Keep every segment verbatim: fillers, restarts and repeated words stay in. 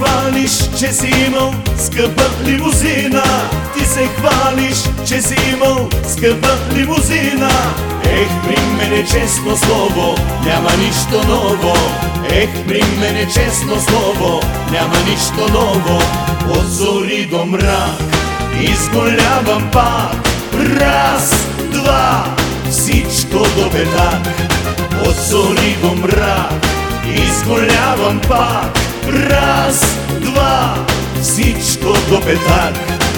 хвалиш, че си имал скъпа лимузина. Ти се хвалиш, че си имал скъпа лимузина. Ех, при мене честно слово, няма нищо ново. Ех, при мене честно слово, няма нищо ново. От зори до мрак изгулявам пак. Раз, два, всичко до петак. От зори до мрак изгулявам пак. Раз, два, всичко до петак.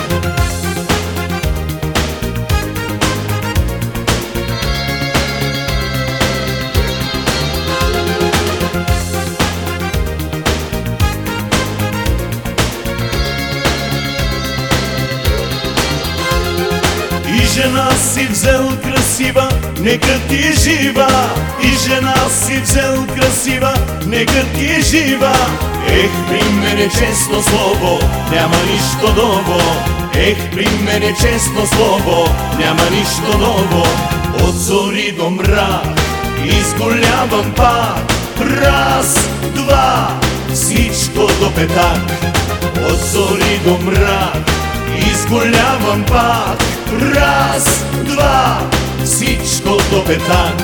И жена си взел красива, нека ти е жива. И жена си взел красива, нека ти е жива. Ех, при мене честно слово, няма нищо ново. Ех, при мене честно слово, няма нищо ново. От зори до мрак изгулявам пак. Раз, два, всичко до петак. От зори до мрак изгулявам пак. Раз, два, всичко до петак.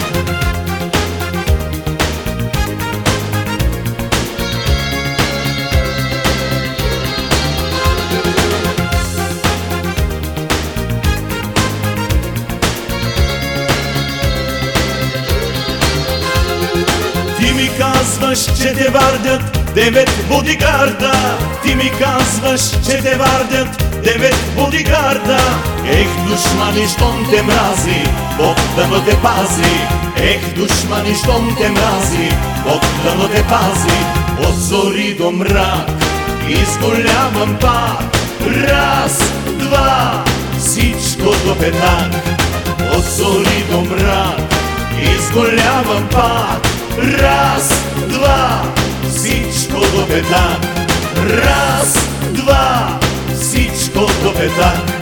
Ти ми казваш, че те вардят девет бодигарда. Ти ми казваш, че те вардят девет бодигарда. Ех, душмани, щом те мрази, Бог дано те пази. Ех, душмани, щом те мрази, Бог дано те пази. От зори до мрак изгулявам пак. Раз, два, всичко до петак. От зори до мрак изгулявам пак. Раз, два, всичко до петак. Раз, два, всичко до петак.